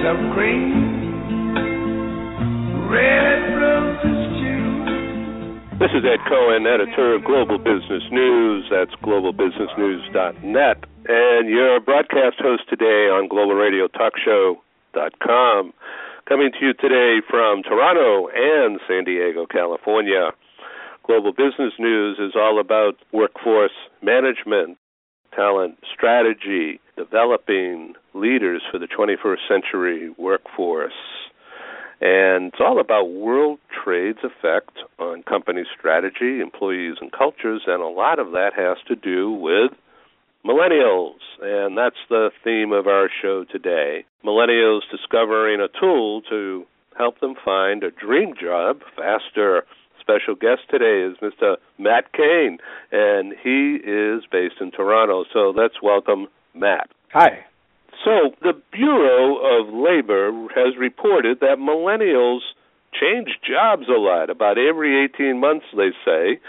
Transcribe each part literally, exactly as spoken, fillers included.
of green, red roses too. This is Ed Cohen, editor of Global Business News. That's global business news dot net. And your broadcast host today on global radio talk show dot com. Coming to you today from Toronto and San Diego, California. Global Business News is all about workforce management, talent strategy, developing leaders for the twenty-first century workforce. And it's all about world trade's effect on company strategy, employees, and cultures, and a lot of that has to do with millennials, and that's the theme of our show today. Millennials discovering a tool to help them find a dream job faster. Special guest today is Mister Matt Kane, and he is based in Toronto. So let's welcome Matt. Hi. So the Bureau of Labor has reported that millennials change jobs a lot, about every eighteen months, they say.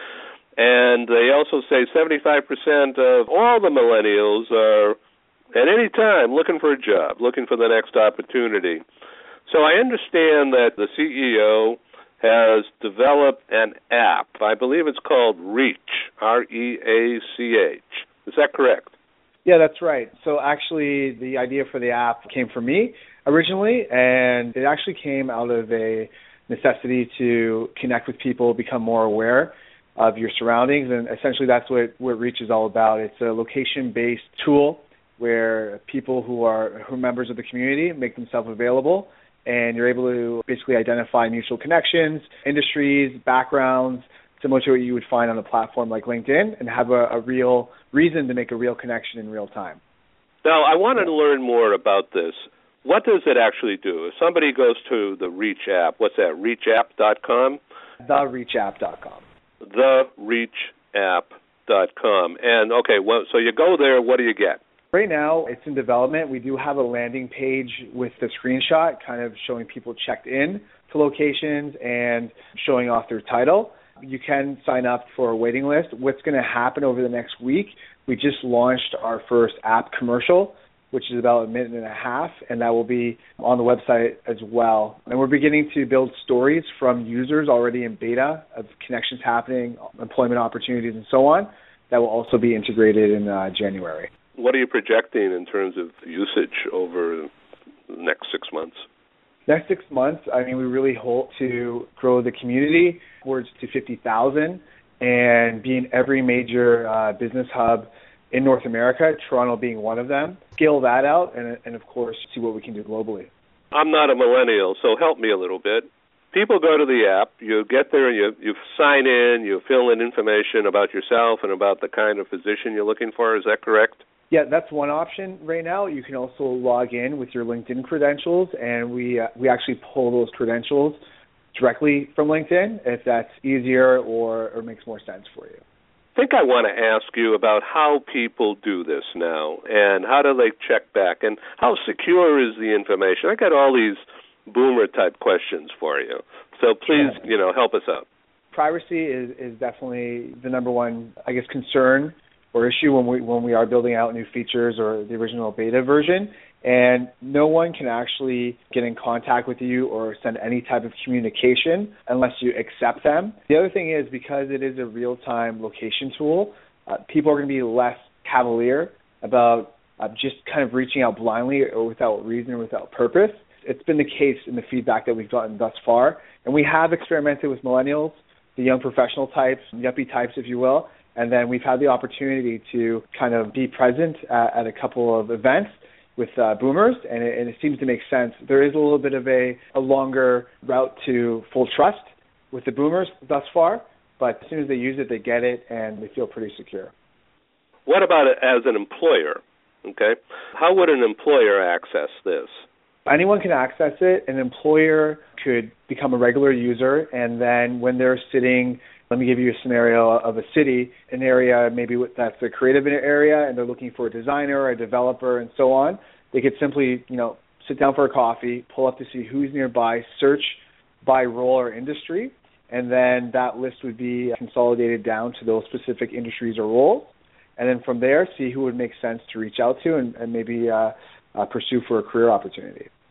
And they also say seventy-five percent of all the millennials are, at any time, looking for a job, looking for the next opportunity. So I understand that the C E O has developed an app. I believe it's called Reach, R E A C H. Is that correct? Yeah, that's right. So actually, the idea for the app came from me originally, and it actually came out of a necessity to connect with people, become more aware of your surroundings, and essentially that's what, what Reach is all about. It's a location-based tool where people who are, who are members of the community make themselves available, and you're able to basically identify mutual connections, industries, backgrounds, similar to what you would find on a platform like LinkedIn, and have a, a real reason to make a real connection in real time. Now, I wanted to learn more about this. What does it actually do? If somebody goes to the Reach app, what's that, reach app dot com? the reach app dot com. the reach app dot com. And, okay, well, so you go there, what do you get? Right now, it's in development. We do have a landing page with the screenshot kind of showing people checked in to locations and showing off their title. You can sign up for a waiting list. What's going to happen over the next week, we just launched our first app commercial, which is about a minute and a half, and that will be on the website as well. And we're beginning to build stories from users already in beta of connections happening, employment opportunities, and so on. That will also be integrated in uh, January. What are you projecting in terms of usage over the next six months? Next six months, I mean, we really hope to grow the community towards to fifty thousand and be in every major uh, business hub in North America, Toronto being one of them. Scale that out and, and, of course, see what we can do globally. I'm not a millennial, so help me a little bit. People go to the app, you get there and you, you sign in, you fill in information about yourself and about the kind of position you're looking for. Is that correct? Yeah, that's one option right now. You can also log in with your LinkedIn credentials, and we uh, we actually pull those credentials directly from LinkedIn if that's easier or, or makes more sense for you. I think I want to ask you about how people do this now and how do they check back and how secure is the information. I got all these boomer-type questions for you, so please, you know, help us out. Privacy is, is definitely the number one, I guess, concern or issue when we when we are building out new features or the original beta version, and no one can actually get in contact with you or send any type of communication unless you accept them. The other thing is, because it is a real-time location tool, uh, people are going to be less cavalier about uh, just kind of reaching out blindly or without reason or without purpose. It's been the case in the feedback that we've gotten thus far, and we have experimented with millennials, the young professional types, yuppie types, if you will. And then we've had the opportunity to kind of be present at, at a couple of events with uh, boomers, and it, and it seems to make sense. There is a little bit of a, a longer route to full trust with the boomers thus far, but as soon as they use it, they get it, and they feel pretty secure. What about it as an employer? Okay, how would an employer access this? Anyone can access it. An employer could become a regular user, and then when they're sitting, let me give you a scenario of a city, an area maybe that's a creative area, and they're looking for a designer, a developer, and so on. They could simply, you know, sit down for a coffee, pull up to see who's nearby, search by role or industry, and then that list would be consolidated down to those specific industries or roles. And then from there, see who would make sense to reach out to and, and maybe uh, uh, pursue for a career opportunity.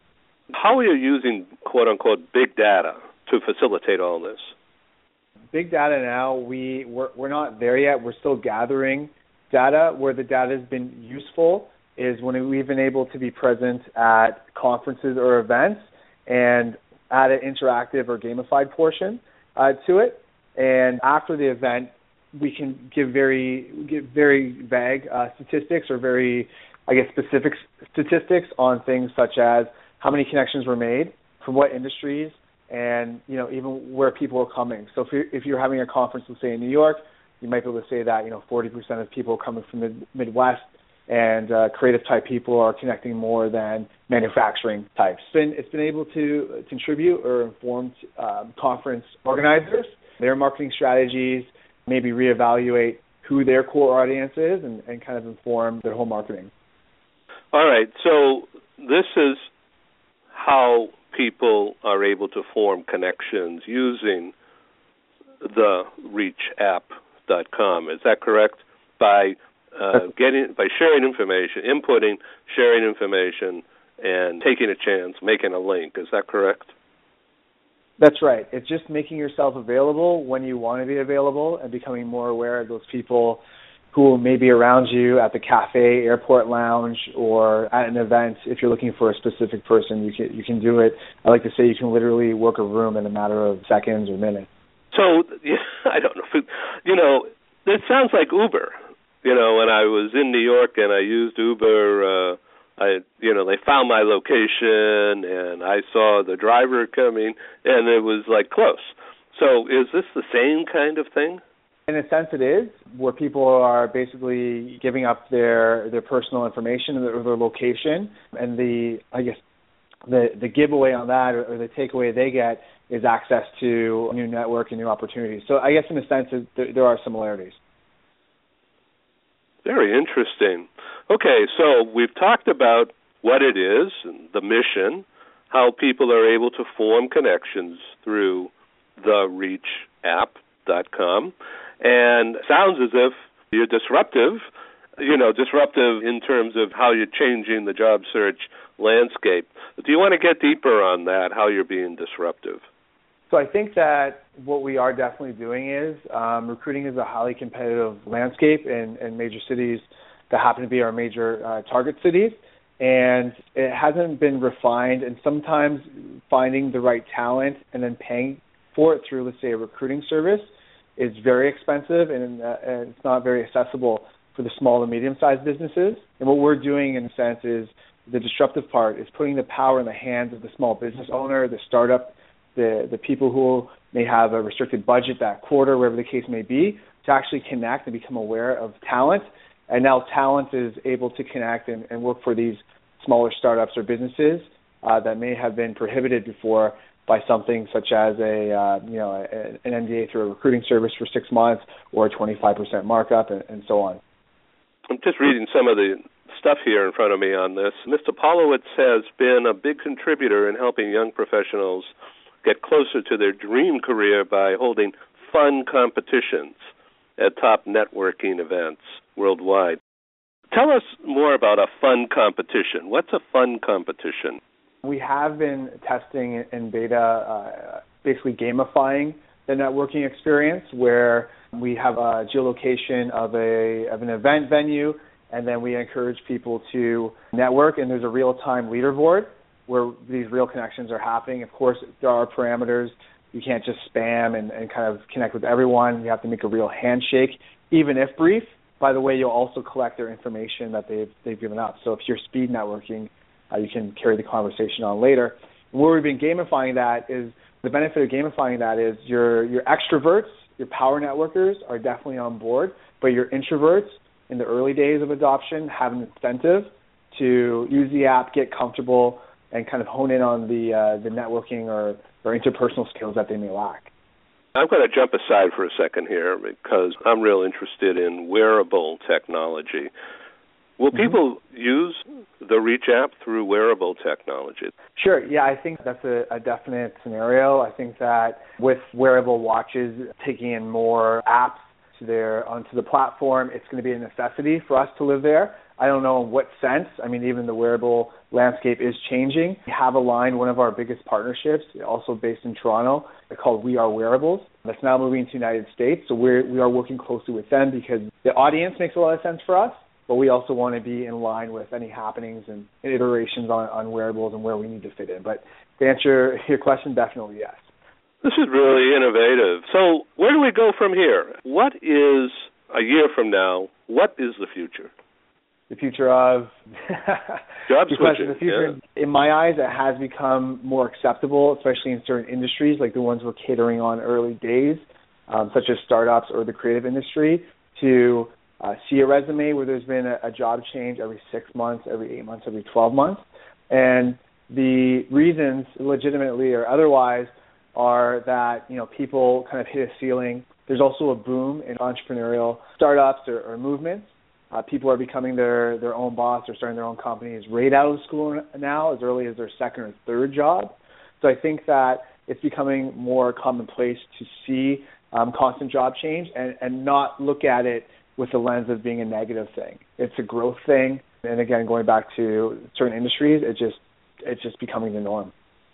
How are you using, quote-unquote, big data to facilitate all this? Big data now, we, we're, we're not there yet. We're still gathering data. Where the data has been useful is when we've been able to be present at conferences or events and add an interactive or gamified portion uh, to it. And after the event, we can give very give very vague uh, statistics or very, I guess, specific statistics on things such as how many connections were made, from what industries, and you know even where people are coming. So if you're, if you're having a conference, let's say in New York, you might be able to say that you know forty percent of people are coming from the Midwest, and uh, creative type people are connecting more than manufacturing types. It's been, it's been able to contribute or inform um, conference organizers, their marketing strategies, maybe reevaluate who their core audience is, and, and kind of inform their whole marketing. All right, so this is how people are able to form connections using the reach app dot com. Is that correct? By uh, getting, by sharing information, inputting, sharing information, and taking a chance, making a link. Is that correct? That's right. It's just making yourself available when you want to be available and becoming more aware of those people who may be around you at the cafe, airport lounge, or at an event. If you're looking for a specific person, you can you can do it. I like to say you can literally work a room in a matter of seconds or minutes. So, yeah, I don't know. If it, you know, it sounds like Uber. You know, when I was in New York and I used Uber, uh, I, you know, they found my location and I saw the driver coming, and it was like close. So, is this the same kind of thing? In a sense, it is, where people are basically giving up their their personal information or their, their location, and the I guess the the giveaway on that or, or the takeaway they get is access to a new network and new opportunities. So, I guess in a sense, it, there, there are similarities. Very interesting. Okay, so we've talked about what it is, the mission, how people are able to form connections through the reach app dot com, and it sounds as if you're disruptive, you know, disruptive in terms of how you're changing the job search landscape. Do you want to get deeper on that, how you're being disruptive? So I think that what we are definitely doing is um, recruiting is a highly competitive landscape in, in major cities that happen to be our major uh, target cities, and it hasn't been refined, and sometimes finding the right talent and then paying for it through, let's say, a recruiting service is very expensive, and, uh, and it's not very accessible for the small and medium-sized businesses. And what we're doing, in a sense, is the disruptive part is putting the power in the hands of the small business owner, the startup, the the people who may have a restricted budget that quarter, wherever the case may be, to actually connect and become aware of talent. And now talent is able to connect and, and work for these smaller startups or businesses uh, that may have been prohibited before by something such as a uh, you know a, an N D A through a recruiting service for six months or a twenty-five percent markup and, and so on. I'm just reading some of the stuff here in front of me on this. Mister Polowitz has been a big contributor in helping young professionals get closer to their dream career by holding fun competitions at top networking events worldwide. Tell us more about a fun competition. What's a fun competition? We have been testing in beta, uh, basically gamifying the networking experience, where we have a geolocation of a of an event venue, and then we encourage people to network, and there's a real-time leaderboard where these real connections are happening. Of course, there are parameters. You can't just spam and, and kind of connect with everyone. You have to make a real handshake, even if brief. By the way, you'll also collect their information that they've they've given up. So if you're speed networking, uh, you can carry the conversation on later. And where we've been gamifying that is, the benefit of gamifying that is your your extroverts, your power networkers are definitely on board, but your introverts in the early days of adoption have an incentive to use the app, get comfortable, and kind of hone in on the uh, the networking or, or interpersonal skills that they may lack. I'm going to jump aside for a second here because I'm real interested in wearable technology. Will mm-hmm. people use the Reach app through wearable technology? Sure. Yeah, I think that's a, a definite scenario. I think that with wearable watches taking in more apps to their onto the platform, it's going to be a necessity for us to live there. I don't know in what sense. I mean, even the wearable landscape is changing. We have aligned one of our biggest partnerships, also based in Toronto, called We Are Wearables. That's now moving to the United States. So we're, we are working closely with them because the audience makes a lot of sense for us, but we also want to be in line with any happenings and iterations on, on wearables and where we need to fit in. But to answer your question, definitely yes. This is really innovative. So where do we go from here? What is, a year from now, what is the future? The future of job switching. The future, yeah. In my eyes, it has become more acceptable, especially in certain industries like the ones we're catering on early days, um, such as startups or the creative industry, to uh, see a resume where there's been a, a job change every six months, every eight months, every twelve months. And the reasons, legitimately or otherwise, are that, you know, people kind of hit a ceiling. There's also a boom in entrepreneurial startups or, or movements. Uh, people are becoming their, their own boss or starting their own companies right out of school now, as early as their second or third job. So I think that it's becoming more commonplace to see um, constant job change and, and not look at it with the lens of being a negative thing. It's a growth thing. And again, going back to certain industries, it just it's just becoming the norm.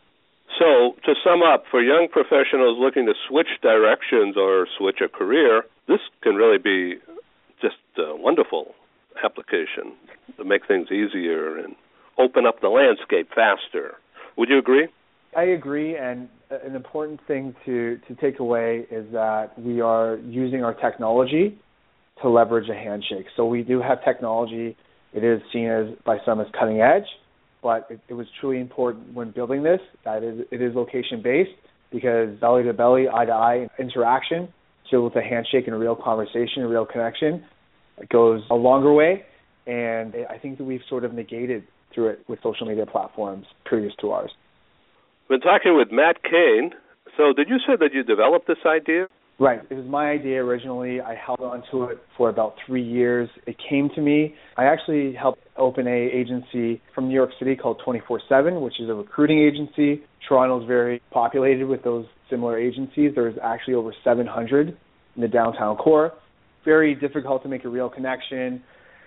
So to sum up, for young professionals looking to switch directions or switch a career, this can really be just a wonderful application to make things easier and open up the landscape faster. Would you agree? I agree, and an important thing to, to take away is that we are using our technology to leverage a handshake. So we do have technology. It is seen as by some as cutting edge, but it, it was truly important when building this that it is, it is location-based, because belly-to-belly, eye-to-eye interaction, so with a handshake and a real conversation, a real connection, it goes a longer way, and I think that we've sort of negated through it with social media platforms previous to ours. We're talking with Matt Kane. So did you say that you developed this idea? Right. It was my idea originally. I held on to it for about three years. It came to me. I actually helped open a agency from New York City called twenty-four seven, which is a recruiting agency. Toronto's very populated with those similar agencies. There's actually over seven hundred in the downtown core. Very difficult to make a real connection.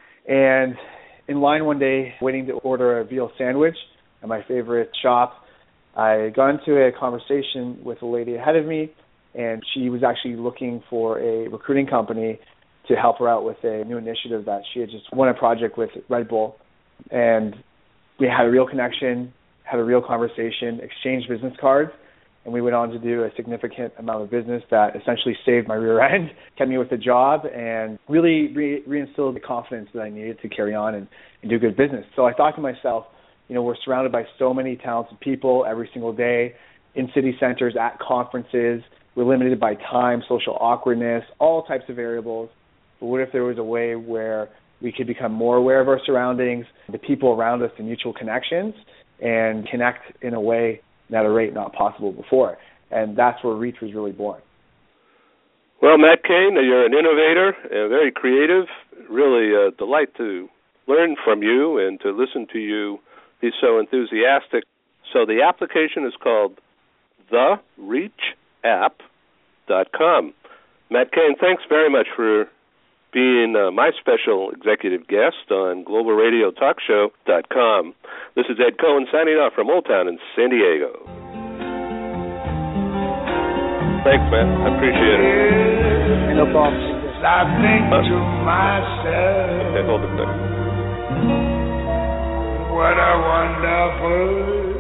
And in line one day, waiting to order a veal sandwich at my favorite shop, I got into a conversation with a lady ahead of me, and she was actually looking for a recruiting company to help her out with a new initiative that she had just won a project with Red Bull. And we had a real connection, had a real conversation, exchanged business cards, and we went on to do a significant amount of business that essentially saved my rear end, kept me with a job, and really re- reinstilled the confidence that I needed to carry on and, and do good business. So I thought to myself, you know, we're surrounded by so many talented people every single day in city centers, at conferences. We're limited by time, social awkwardness, all types of variables. But what if there was a way where we could become more aware of our surroundings, the people around us, the mutual connections, and connect in a way at a rate not possible before? And that's where Reach was really born. Well, Matt Kane, you're an innovator and very creative. Really a delight to learn from you and to listen to you be so enthusiastic. So the application is called the reach app dot com. Matt Kane, thanks very much for being uh, my special executive guest on global radio talk show dot com. This is Ed Cohen signing off from Old Town in San Diego. Thanks, man. I appreciate it. No problem. I think uh, to myself, okay, hold it there. what a wonderful